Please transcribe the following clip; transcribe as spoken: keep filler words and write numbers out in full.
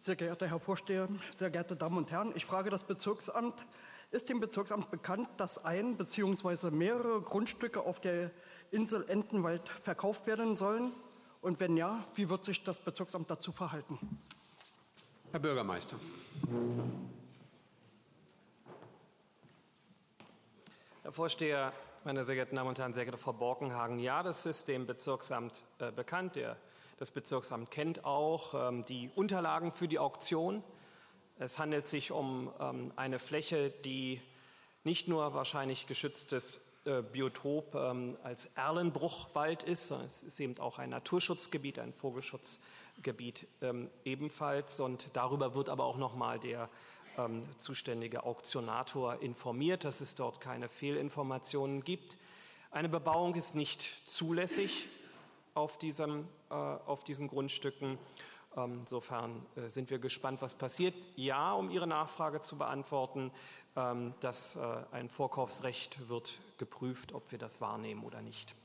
Sehr geehrter Herr Vorsteher, sehr geehrte Damen und Herren, ich frage das Bezirksamt. Ist dem Bezirksamt bekannt, dass ein bzw. mehrere Grundstücke auf der Insel Entenwald verkauft werden sollen? Und wenn ja, wie wird sich das Bezirksamt dazu verhalten? Herr Bürgermeister. Herr Vorsteher, meine sehr geehrten Damen und Herren, sehr geehrte Frau Borkenhagen, ja, das ist dem Bezirksamt äh, bekannt. Der, das Bezirksamt kennt auch ähm, die Unterlagen für die Auktion. Es handelt sich um ähm, eine Fläche, die nicht nur wahrscheinlich geschütztes äh, Biotop ähm, als Erlenbruchwald ist, sondern es ist eben auch ein Naturschutzgebiet, ein Vogelschutzgebiet ähm, ebenfalls. Und darüber wird aber auch noch mal der ähm, zuständige Auktionator informiert, dass es dort keine Fehlinformationen gibt. Eine Bebauung ist nicht zulässig auf, diesem, äh, auf diesen Grundstücken. Insofern äh, sind wir gespannt, was passiert. Ja, um Ihre Nachfrage zu beantworten, ähm, dass äh, ein Vorkaufsrecht wird geprüft, ob wir das wahrnehmen oder nicht.